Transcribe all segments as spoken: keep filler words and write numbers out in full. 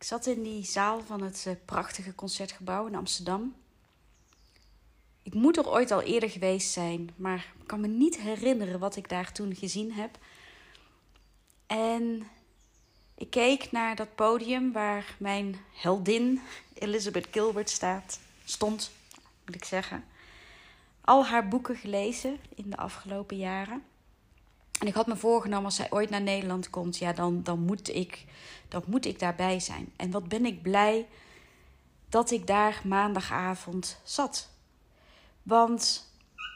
zat in die zaal van het uh, prachtige Concertgebouw in Amsterdam. Ik moet er ooit al eerder geweest zijn, maar ik kan me niet herinneren wat ik daar toen gezien heb. En ik keek naar dat podium waar mijn heldin Elizabeth Gilbert staat, stond, moet ik zeggen. Al haar boeken gelezen in de afgelopen jaren. En ik had me voorgenomen, als zij ooit naar Nederland komt, ja, dan, dan, moet ik, dan moet ik daarbij zijn. En wat ben ik blij dat ik daar maandagavond zat. Want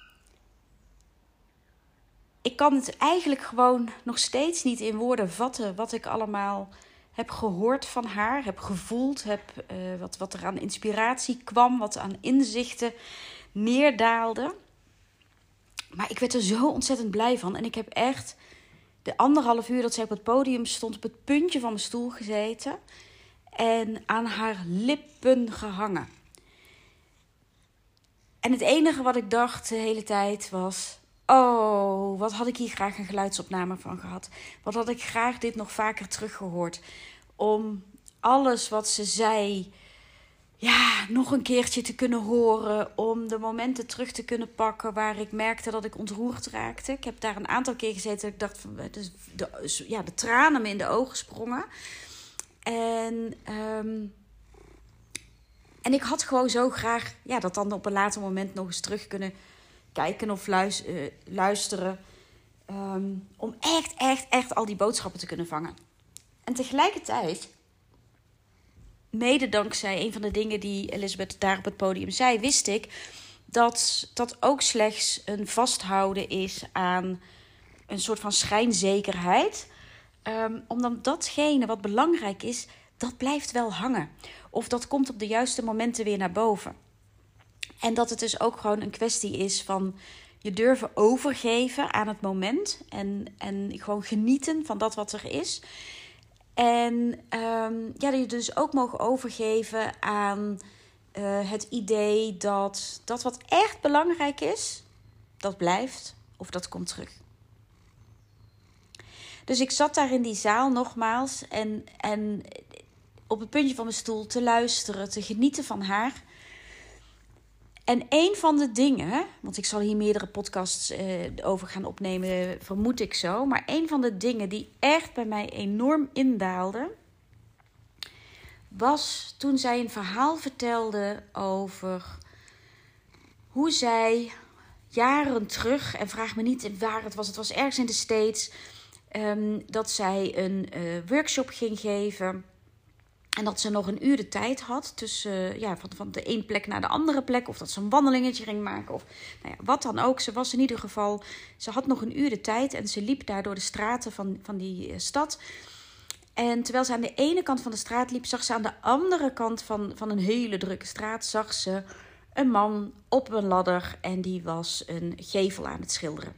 ik kan het eigenlijk gewoon nog steeds niet in woorden vatten wat ik allemaal heb gehoord van haar, heb gevoeld, heb, uh, wat, wat er aan inspiratie kwam, wat aan inzichten neerdaalde. Maar ik werd er zo ontzettend blij van. En ik heb echt de anderhalf uur dat zij op het podium stond, op het puntje van mijn stoel gezeten en aan haar lippen gehangen. En het enige wat ik dacht de hele tijd was: oh, wat had ik hier graag een geluidsopname van gehad. Wat had ik graag dit nog vaker teruggehoord. Om alles wat ze zei, ja, nog een keertje te kunnen horen. Om de momenten terug te kunnen pakken waar ik merkte dat ik ontroerd raakte. Ik heb daar een aantal keer gezeten dat ik dacht van, de, de, ja, de tranen me in de ogen sprongen. En... Um, En ik had gewoon zo graag ja, dat dan op een later moment nog eens terug kunnen kijken of luisteren. Um, om echt, echt, echt al die boodschappen te kunnen vangen. En tegelijkertijd, mede dankzij een van de dingen die Elizabeth daar op het podium zei, wist ik dat dat ook slechts een vasthouden is aan een soort van schijnzekerheid. Um, omdat datgene wat belangrijk is, dat blijft wel hangen. Of dat komt op de juiste momenten weer naar boven. En dat het dus ook gewoon een kwestie is van je durven overgeven aan het moment. En, en gewoon genieten van dat wat er is. En um, ja, dat je dus ook mogen overgeven aan uh, het idee dat dat wat echt belangrijk is, dat blijft of dat komt terug. Dus ik zat daar in die zaal nogmaals en... en op het puntje van mijn stoel te luisteren, te genieten van haar. En een van de dingen, want ik zal hier meerdere podcasts uh, over gaan opnemen, vermoed ik zo. Maar een van de dingen die echt bij mij enorm indaalde, was toen zij een verhaal vertelde over hoe zij jaren terug, en vraag me niet waar het was, het was ergens in de States, um, dat zij een uh, workshop ging geven. En dat ze nog een uur de tijd had tussen, ja, van, van de ene plek naar de andere plek. Of dat ze een wandelingetje ging maken. Of nou ja, wat dan ook. Ze was in ieder geval, ze had nog een uur de tijd. En ze liep daar door de straten van, van die uh, stad. En terwijl ze aan de ene kant van de straat liep, zag ze aan de andere kant van, van een hele drukke straat, zag ze een man op een ladder. En die was een gevel aan het schilderen.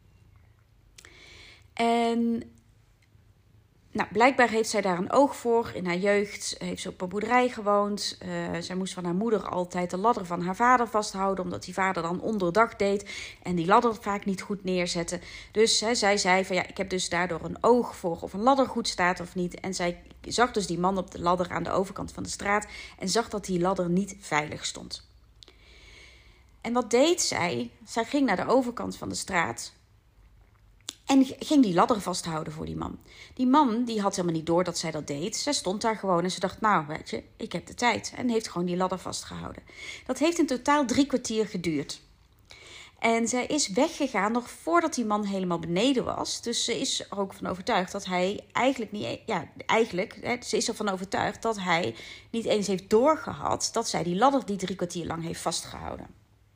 En... Nou, blijkbaar heeft zij daar een oog voor. In haar jeugd heeft ze op een boerderij gewoond. Uh, zij moest van haar moeder altijd de ladder van haar vader vasthouden, omdat die vader dan onderdag deed en die ladder vaak niet goed neerzette. Dus hè, zij zei van ja, ik heb dus daardoor een oog voor of een ladder goed staat of niet. En zij zag dus die man op de ladder aan de overkant van de straat en zag dat die ladder niet veilig stond. En wat deed zij? Zij ging naar de overkant van de straat en ging die ladder vasthouden voor die man. Die man die had helemaal niet door dat zij dat deed. Zij stond daar gewoon en ze dacht, nou weet je, ik heb de tijd. En heeft gewoon die ladder vastgehouden. Dat heeft in totaal drie kwartier geduurd. En zij is weggegaan nog voordat die man helemaal beneden was. Dus ze is er ook van overtuigd dat hij eigenlijk niet... Ja, eigenlijk, hè, ze is ervan overtuigd dat hij niet eens heeft doorgehad dat zij die ladder die drie kwartier lang heeft vastgehouden.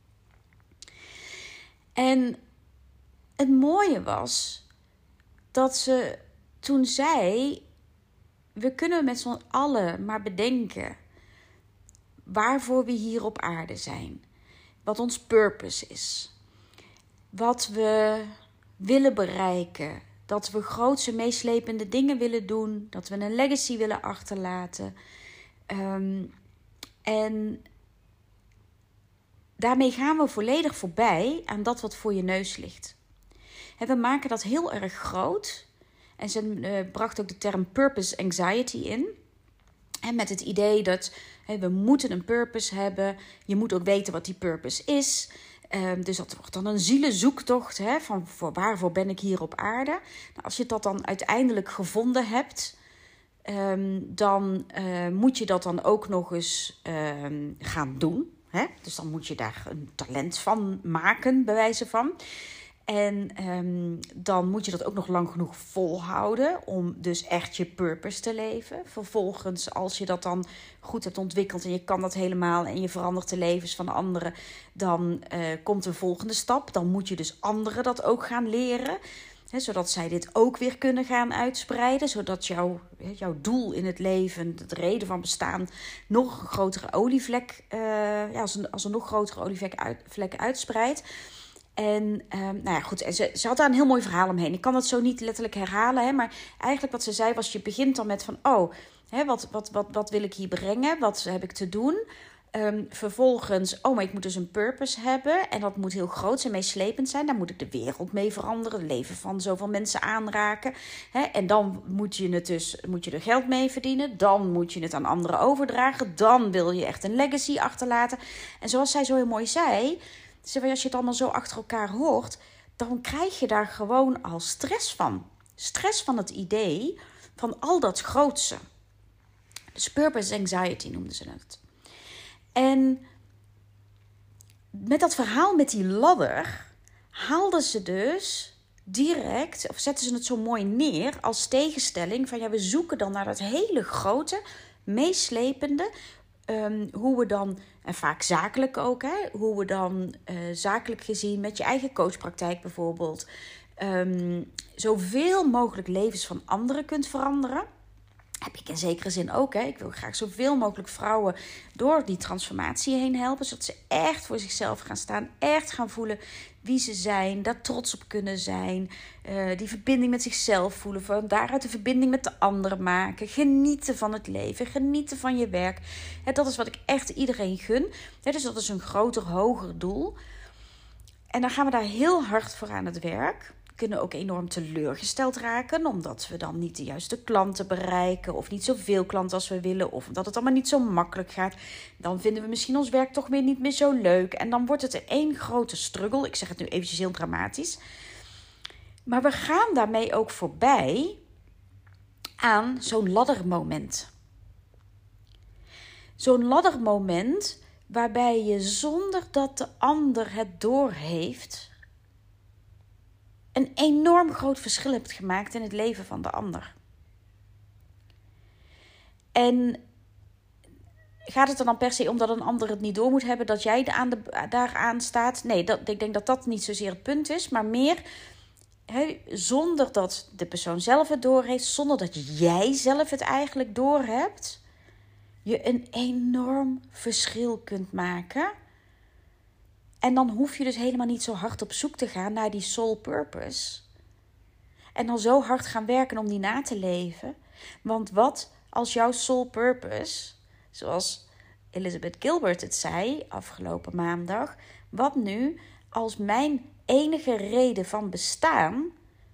En het mooie was dat ze toen zei, we kunnen met z'n allen maar bedenken waarvoor we hier op aarde zijn. Wat ons purpose is. Wat we willen bereiken. Dat we grootse meeslepende dingen willen doen. Dat we een legacy willen achterlaten. Um, en daarmee gaan we volledig voorbij aan dat wat voor je neus ligt. En we maken dat heel erg groot. En ze uh, bracht ook de term purpose anxiety in. En met het idee dat hè, we moeten een purpose hebben. Je moet ook weten wat die purpose is. Um, dus dat wordt dan een zielenzoektocht. Hè, van voor waarvoor ben ik hier op aarde? Nou, als je dat dan uiteindelijk gevonden hebt, um, dan uh, moet je dat dan ook nog eens um, gaan doen. Hè? Dus dan moet je daar een talent van maken, bij wijze van. En um, dan moet je dat ook nog lang genoeg volhouden om dus echt je purpose te leven. Vervolgens, als je dat dan goed hebt ontwikkeld en je kan dat helemaal en je verandert de levens van anderen, dan uh, komt een volgende stap. Dan moet je dus anderen dat ook gaan leren. He, zodat zij dit ook weer kunnen gaan uitspreiden. Zodat jouw, jouw doel in het leven, de reden van bestaan, nog een grotere olievlek, uh, ja, als, een, als een nog grotere olievlek uit, vlek uitspreidt. En um, nou ja, goed, en ze, ze had daar een heel mooi verhaal omheen. Ik kan dat zo niet letterlijk herhalen, hè, maar eigenlijk wat ze zei was, je begint dan met van, oh, hè, wat, wat, wat, wat wil ik hier brengen? Wat heb ik te doen? Um, vervolgens, oh, maar ik moet dus een purpose hebben. En dat moet heel groot en meeslepend zijn. Daar moet ik de wereld mee veranderen. Het leven van zoveel mensen aanraken. Hè? En dan moet je, het dus, moet je er geld mee verdienen. Dan moet je het aan anderen overdragen. Dan wil je echt een legacy achterlaten. En zoals zij zo heel mooi zei, als je het allemaal zo achter elkaar hoort, dan krijg je daar gewoon al stress van. Stress van het idee van al dat grootse. Dus purpose anxiety noemden ze het. En met dat verhaal met die ladder haalden ze dus direct, of zetten ze het zo mooi neer als tegenstelling van ja, we zoeken dan naar dat hele grote, meeslepende, um, hoe we dan, en vaak zakelijk ook, hè, hoe we dan uh, zakelijk gezien met je eigen coachpraktijk bijvoorbeeld, um, zoveel mogelijk levens van anderen kunt veranderen. Heb ik in zekere zin ook. Hè. Ik wil graag zoveel mogelijk vrouwen door die transformatie heen helpen. Zodat ze echt voor zichzelf gaan staan. Echt gaan voelen wie ze zijn. Daar trots op kunnen zijn. Uh, die verbinding met zichzelf voelen. Van daaruit de verbinding met de anderen maken. Genieten van het leven. Genieten van je werk. Hè, dat is wat ik echt iedereen gun. Hè, dus dat is een groter, hoger doel. En dan gaan we daar heel hard voor aan het werk. Kunnen ook enorm teleurgesteld raken, omdat we dan niet de juiste klanten bereiken of niet zoveel klanten als we willen, of omdat het allemaal niet zo makkelijk gaat. Dan vinden we misschien ons werk toch weer niet meer zo leuk en dan wordt het er één grote struggle. Ik zeg het nu eventjes heel dramatisch. Maar we gaan daarmee ook voorbij aan zo'n laddermoment. Zo'n laddermoment waarbij je zonder dat de ander het doorheeft een enorm groot verschil hebt gemaakt in het leven van de ander. En gaat het er dan per se om dat een ander het niet door moet hebben, dat jij aan de, daaraan staat? Nee, dat, ik denk dat dat niet zozeer het punt is, maar meer he, zonder dat de persoon zelf het doorheeft, zonder dat jij zelf het eigenlijk doorhebt, je een enorm verschil kunt maken. En dan hoef je dus helemaal niet zo hard op zoek te gaan naar die soul purpose. En dan zo hard gaan werken om die na te leven. Want wat als jouw soul purpose, zoals Elizabeth Gilbert het zei afgelopen maandag, wat nu als mijn enige reden van bestaan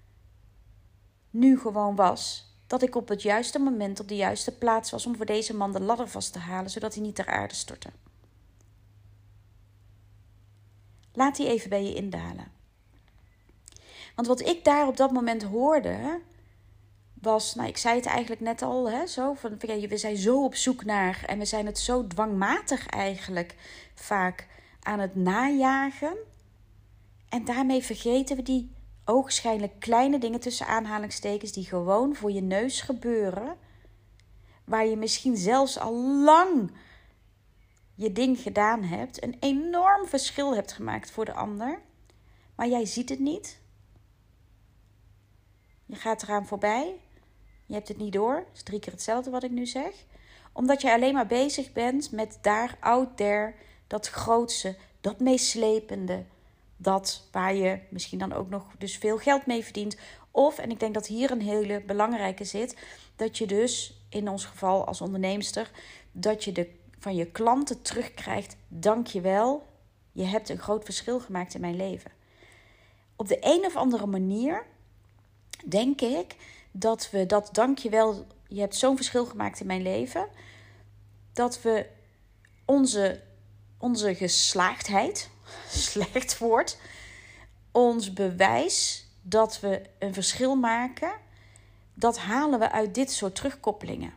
nu gewoon was dat ik op het juiste moment op de juiste plaats was om voor deze man de ladder vast te halen, zodat hij niet ter aarde stortte. Laat die even bij je indalen. Want wat ik daar op dat moment hoorde, was, nou ik zei het eigenlijk net al, hè, zo, van, we zijn zo op zoek naar, en we zijn het zo dwangmatig eigenlijk vaak aan het najagen. En daarmee vergeten we die ogenschijnlijk kleine dingen tussen aanhalingstekens, die gewoon voor je neus gebeuren, waar je misschien zelfs al lang je ding gedaan hebt, een enorm verschil hebt gemaakt voor de ander, maar jij ziet het niet. Je gaat eraan voorbij, je hebt het niet door, dat is drie keer hetzelfde wat ik nu zeg, omdat je alleen maar bezig bent met daar out there, dat grootste, dat meeslepende, dat waar je misschien dan ook nog dus veel geld mee verdient. Of, en ik denk dat hier een hele belangrijke zit, dat je dus in ons geval als onderneemster, dat je de van je klanten terugkrijgt, dank je wel, je hebt een groot verschil gemaakt in mijn leven. Op de een of andere manier denk ik dat we dat dank je wel je hebt zo'n verschil gemaakt in mijn leven, dat we onze, onze geslaagdheid, slecht woord, ons bewijs dat we een verschil maken, dat halen we uit dit soort terugkoppelingen.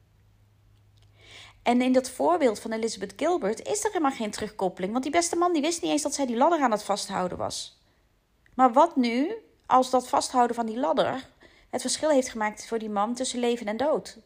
En in dat voorbeeld van Elizabeth Gilbert is er helemaal geen terugkoppeling. Want die beste man die wist niet eens dat zij die ladder aan het vasthouden was. Maar wat nu als dat vasthouden van die ladder het verschil heeft gemaakt voor die man tussen leven en dood?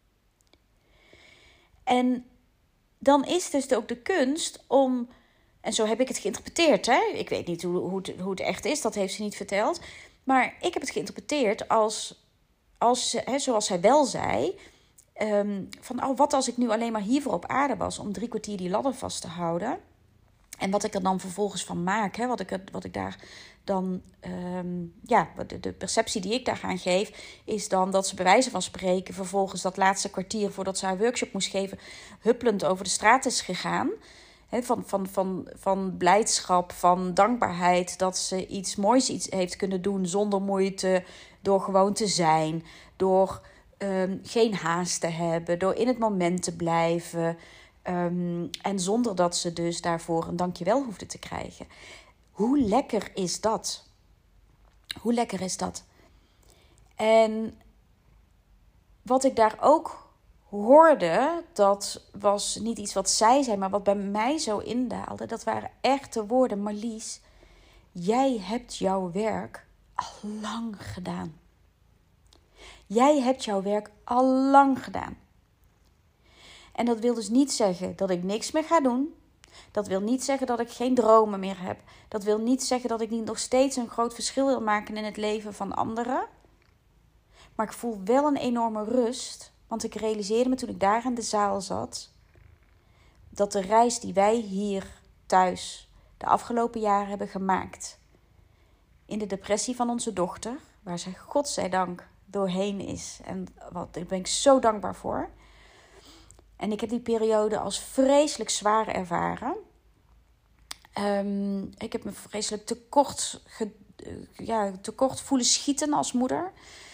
En dan is dus ook de kunst om, en zo heb ik het geïnterpreteerd, hè? Ik weet niet hoe, hoe, het, hoe het echt is, dat heeft ze niet verteld. Maar ik heb het geïnterpreteerd als, als hè, zoals zij wel zei, um, van oh, wat als ik nu alleen maar hiervoor op aarde was om drie kwartier die ladder vast te houden. En wat ik er dan vervolgens van maak, hè, wat, ik, wat ik daar dan, um, ja, de, de perceptie die ik daar aan geef, is dan dat ze bij wijze van spreken vervolgens dat laatste kwartier voordat ze haar workshop moest geven, huppelend over de straat is gegaan. He, van, van, van, van blijdschap, van dankbaarheid dat ze iets moois iets heeft kunnen doen zonder moeite, door gewoon te zijn, door um, geen haast te hebben, door in het moment te blijven. Um, en zonder dat ze dus daarvoor een dankjewel hoefde te krijgen. Hoe lekker is dat? Hoe lekker is dat? En wat ik daar ook hoorde, dat was niet iets wat zij zei, maar wat bij mij zo indaalde. Dat waren echte woorden. Marlies, jij hebt jouw werk al lang gedaan. Jij hebt jouw werk al lang gedaan. En dat wil dus niet zeggen dat ik niks meer ga doen. Dat wil niet zeggen dat ik geen dromen meer heb. Dat wil niet zeggen dat ik niet nog steeds een groot verschil wil maken in het leven van anderen. Maar ik voel wel een enorme rust. Want ik realiseerde me toen ik daar in de zaal zat, dat de reis die wij hier thuis de afgelopen jaren hebben gemaakt, in de depressie van onze dochter, waar zij godzijdank doorheen is. En wat, daar ben ik zo dankbaar voor. En ik heb die periode als vreselijk zwaar ervaren. Um, ik heb me vreselijk tekort, ge, ja, tekort voelen schieten als moeder.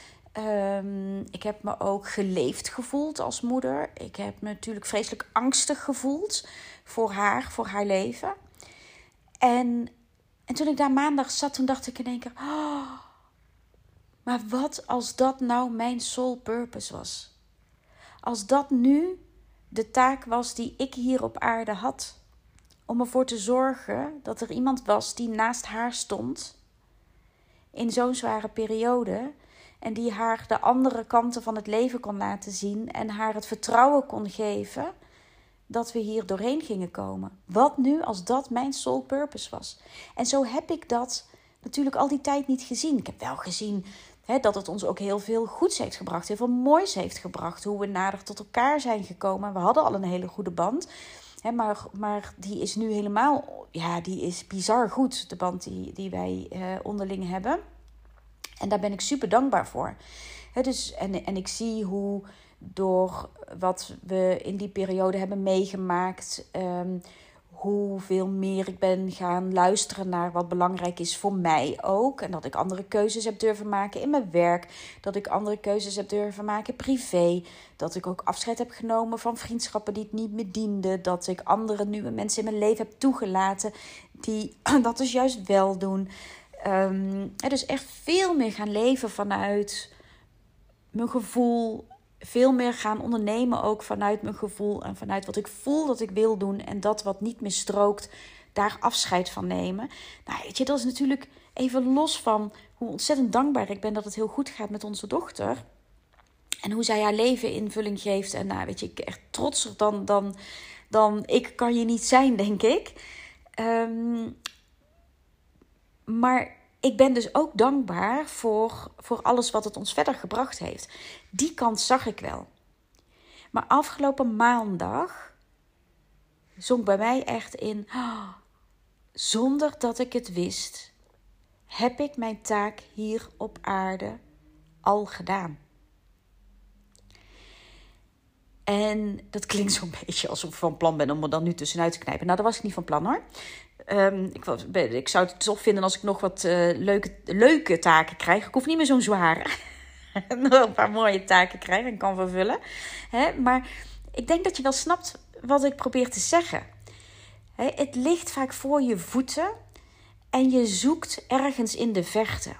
Um, ik heb me ook geleefd gevoeld als moeder. Ik heb me natuurlijk vreselijk angstig gevoeld voor haar, voor haar leven. En, en toen ik daar maandag zat, toen dacht ik in één keer, oh, maar wat als dat nou mijn soul purpose was? Als dat nu de taak was die ik hier op aarde had. Om ervoor te zorgen dat er iemand was die naast haar stond in zo'n zware periode. En die haar de andere kanten van het leven kon laten zien. En haar het vertrouwen kon geven dat we hier doorheen gingen komen. Wat nu als dat mijn soul purpose was? En zo heb ik dat natuurlijk al die tijd niet gezien. Ik heb wel gezien hè, dat het ons ook heel veel goeds heeft gebracht. Heel veel moois heeft gebracht. Hoe we nader tot elkaar zijn gekomen. We hadden al een hele goede band. Hè, maar, maar die is nu helemaal, ja, die is bizar goed. De band die, die wij eh, onderling hebben. En daar ben ik super dankbaar voor. He, dus, en, en ik zie hoe door wat we in die periode hebben meegemaakt, Um, hoeveel meer ik ben gaan luisteren naar wat belangrijk is voor mij ook. En dat ik andere keuzes heb durven maken in mijn werk. Dat ik andere keuzes heb durven maken privé. Dat ik ook afscheid heb genomen van vriendschappen die het niet meer dienden. Dat ik andere nieuwe mensen in mijn leven heb toegelaten die dat dus juist wel doen. Um, dus echt veel meer gaan leven vanuit mijn gevoel. Veel meer gaan ondernemen ook vanuit mijn gevoel. En vanuit wat ik voel dat ik wil doen. En dat wat niet meer strookt, daar afscheid van nemen. Nou, weet je, dat is natuurlijk even los van hoe ontzettend dankbaar ik ben dat het heel goed gaat met onze dochter. En hoe zij haar leven invulling geeft. En nou, weet je, ik echt trotser dan, dan, dan ik kan je niet zijn, denk ik. Um, maar ik ben dus ook dankbaar voor, voor alles wat het ons verder gebracht heeft. Die kant zag ik wel. Maar afgelopen maandag zonk bij mij echt in, oh, zonder dat ik het wist, heb ik mijn taak hier op aarde al gedaan. En dat klinkt zo'n beetje alsof ik van plan ben om er dan nu tussenuit te knijpen. Nou, dat was ik niet van plan hoor. Um, ik, was, ik zou het tof vinden als ik nog wat uh, leuke, leuke taken krijg. Ik hoef niet meer zo'n zware. nog een paar mooie taken krijg en kan vervullen. Hè? Maar ik denk dat je wel snapt wat ik probeer te zeggen. Hè? Het ligt vaak voor je voeten en je zoekt ergens in de verte.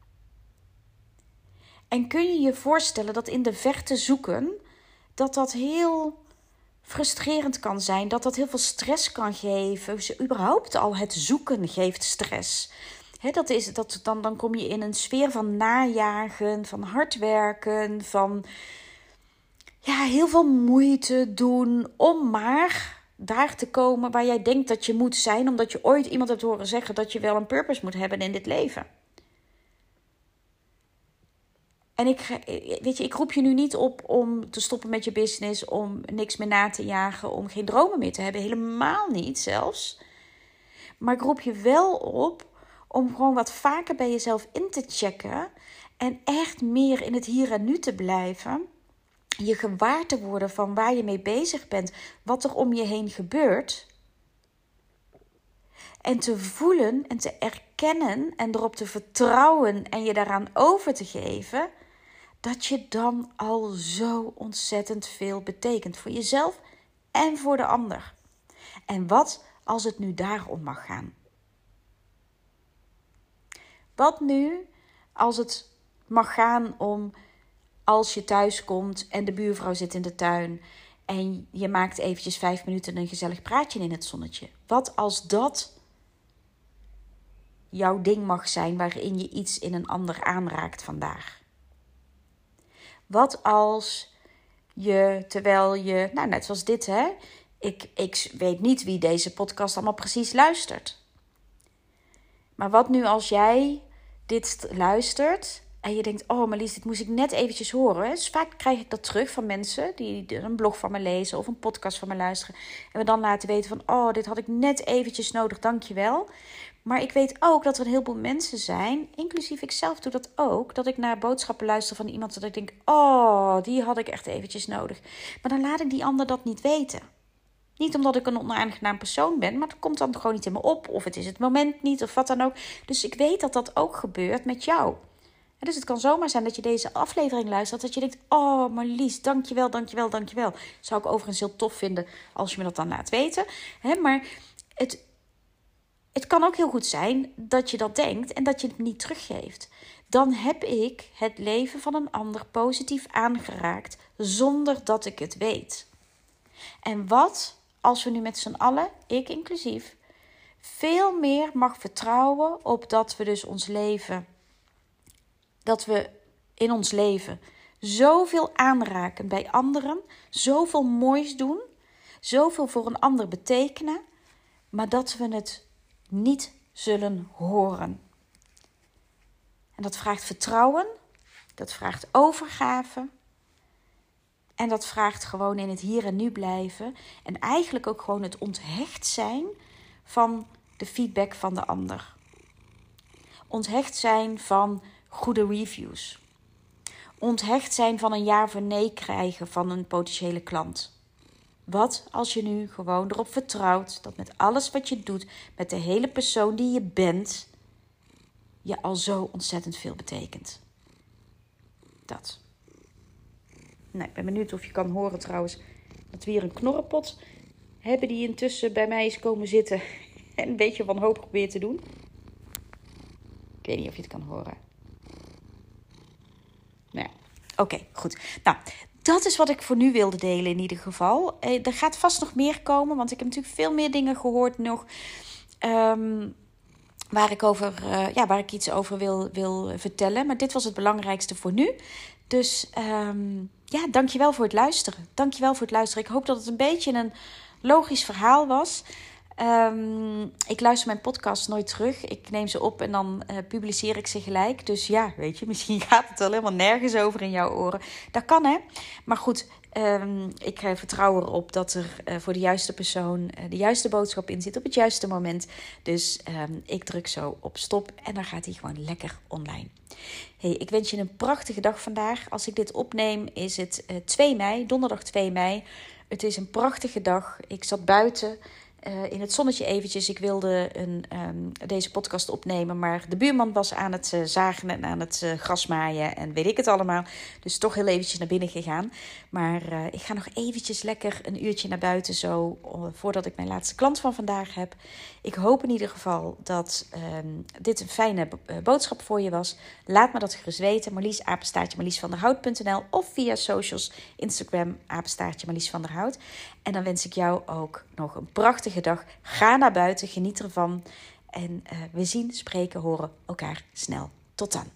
En kun je je voorstellen dat in de verte zoeken, dat dat heel frustrerend kan zijn, dat dat heel veel stress kan geven. Dus überhaupt al het zoeken geeft stress. He, dat is, dat, dan, dan kom je in een sfeer van najagen, van hard werken, van ja, heel veel moeite doen om maar daar te komen waar jij denkt dat je moet zijn, omdat je ooit iemand hebt horen zeggen dat je wel een purpose moet hebben in dit leven. En ik, weet je, ik roep je nu niet op om te stoppen met je business, om niks meer na te jagen, om geen dromen meer te hebben. Helemaal niet zelfs. Maar ik roep je wel op om gewoon wat vaker bij jezelf in te checken en echt meer in het hier en nu te blijven. Je gewaar te worden van waar je mee bezig bent, wat er om je heen gebeurt. En te voelen en te erkennen en erop te vertrouwen en je daaraan over te geven, dat je dan al zo ontzettend veel betekent voor jezelf en voor de ander. En wat als het nu daarom mag gaan? Wat nu als het mag gaan om als je thuis komt en de buurvrouw zit in de tuin en je maakt eventjes vijf minuten een gezellig praatje in het zonnetje? Wat als dat jouw ding mag zijn waarin je iets in een ander aanraakt vandaag? Wat als je, terwijl je, nou net zoals dit hè, ik, ik weet niet wie deze podcast allemaal precies luistert. Maar wat nu als jij dit luistert en je denkt, oh Marlies, dit moest ik net eventjes horen. Dus vaak krijg ik dat terug van mensen die een blog van me lezen of een podcast van me luisteren. En me dan laten weten van, oh dit had ik net eventjes nodig, dankjewel. Maar ik weet ook dat er een heleboel mensen zijn, inclusief ik zelf doe dat ook, dat ik naar boodschappen luister van iemand dat ik denk, oh, die had ik echt eventjes nodig. Maar dan laat ik die ander dat niet weten. Niet omdat ik een onaangenaam persoon ben, maar het komt dan gewoon niet in me op. Of het is het moment niet, of wat dan ook. Dus ik weet dat dat ook gebeurt met jou. En dus het kan zomaar zijn dat je deze aflevering luistert, dat je denkt, oh Marlies, dankjewel, dankjewel, dankjewel. Zou ik overigens heel tof vinden als je me dat dan laat weten. He, maar het... Het kan ook heel goed zijn dat je dat denkt en dat je het niet teruggeeft. Dan heb ik het leven van een ander positief aangeraakt zonder dat ik het weet. En wat als we nu met z'n allen, ik inclusief, veel meer mag vertrouwen op dat we dus ons leven, dat we in ons leven zoveel aanraken bij anderen, zoveel moois doen, zoveel voor een ander betekenen, maar dat we het niet zullen horen. En dat vraagt vertrouwen, dat vraagt overgave en dat vraagt gewoon in het hier en nu blijven en eigenlijk ook gewoon het onthecht zijn van de feedback van de ander. Onthecht zijn van goede reviews. Onthecht zijn van een ja of een nee krijgen van een potentiële klant. Wat als je nu gewoon erop vertrouwt dat met alles wat je doet, met de hele persoon die je bent, je al zo ontzettend veel betekent. Dat. Nou, ik ben benieuwd of je kan horen trouwens dat we hier een knorrenpot hebben die intussen bij mij is komen zitten en een beetje wanhopig probeert te doen. Ik weet niet of je het kan horen. Nou ja, oké, okay, goed. Nou, dat is wat ik voor nu wilde delen in ieder geval. Eh, er gaat vast nog meer komen, want ik heb natuurlijk veel meer dingen gehoord nog. Um, waar, ik over, uh, ja, waar ik iets over wil, wil vertellen. Maar dit was het belangrijkste voor nu. Dus um, ja, dankjewel voor het luisteren. Dankjewel voor het luisteren. Ik hoop dat het een beetje een logisch verhaal was. Um, ik luister mijn podcast nooit terug. Ik neem ze op en dan uh, publiceer ik ze gelijk. Dus ja, weet je, misschien gaat het wel helemaal nergens over in jouw oren. Dat kan, hè. Maar goed, um, ik uh, vertrouw erop dat er uh, voor de juiste persoon uh, de juiste boodschap in zit op het juiste moment. Dus um, ik druk zo op stop en dan gaat hij gewoon lekker online. Hey, ik wens je een prachtige dag vandaag. Als ik dit opneem is het uh, twee mei, donderdag twee mei. Het is een prachtige dag. Ik zat buiten. uh, in het zonnetje eventjes. Ik wilde een, um, deze podcast opnemen, maar de buurman was aan het uh, zagen en aan het uh, grasmaaien en weet ik het allemaal. Dus toch heel eventjes naar binnen gegaan. Maar uh, ik ga nog eventjes lekker een uurtje naar buiten zo, uh, voordat ik mijn laatste klant van vandaag heb. Ik hoop in ieder geval dat um, dit een fijne uh, boodschap voor je was. Laat me dat gerust weten. Marlies, apenstaartje marlies van der hout punt n l of via socials, Instagram, apenstaartje Marlies van der Hout. En dan wens ik jou ook nog een prachtige dag. Ga naar buiten, geniet ervan. En uh, we zien, spreken, horen elkaar snel. Tot dan.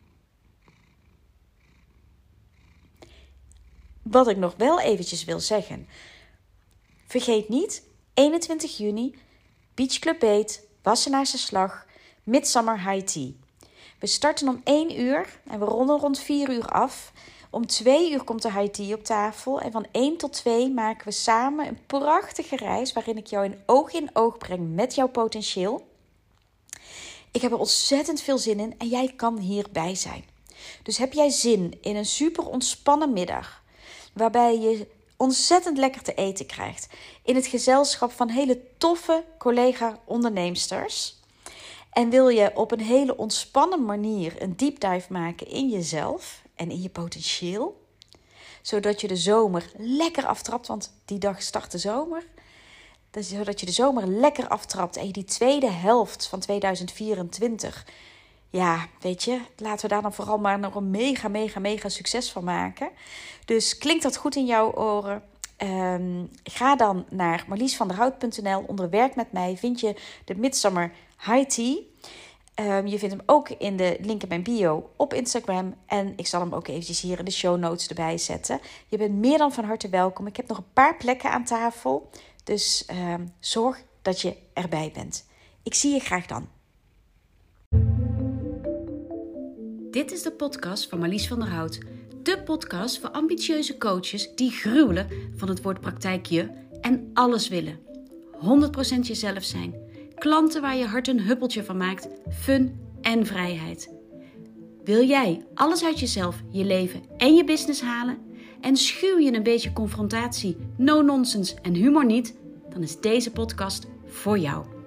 Wat ik nog wel eventjes wil zeggen. Vergeet niet, eenentwintig juni, Beach Club Beet, Wassenaarse Slag, Midsummer High Tea. We starten om één uur en we ronden rond vier uur af. Om twee uur komt de high tea op tafel. En van één tot twee maken we samen een prachtige reis waarin ik jou in oog in oog breng met jouw potentieel. Ik heb er ontzettend veel zin in en jij kan hierbij zijn. Dus heb jij zin in een super ontspannen middag waarbij je ontzettend lekker te eten krijgt in het gezelschap van hele toffe collega-onderneemsters. En wil je op een hele ontspannen manier een deep dive maken in jezelf en in je potentieel, zodat je de zomer lekker aftrapt, want die dag start de zomer. Dus zodat je de zomer lekker aftrapt en je die tweede helft van tweeduizend vierentwintig, ja, weet je, laten we daar dan vooral maar nog een mega, mega, mega succes van maken. Dus klinkt dat goed in jouw oren? Um, ga dan naar marlies van der hout punt n l. Onder werk met mij vind je de Midsummer High Tea. Um, je vindt hem ook in de link in mijn bio op Instagram. En ik zal hem ook eventjes hier in de show notes erbij zetten. Je bent meer dan van harte welkom. Ik heb nog een paar plekken aan tafel. Dus um, zorg dat je erbij bent. Ik zie je graag dan. Dit is de podcast van Marlies van der Hout. De podcast voor ambitieuze coaches die gruwelen van het woord praktijkje en alles willen. honderd procent jezelf zijn. Klanten waar je hart een huppeltje van maakt. Fun en vrijheid. Wil jij alles uit jezelf, je leven en je business halen? En schuw je een beetje confrontatie, no-nonsense en humor niet? Dan is deze podcast voor jou.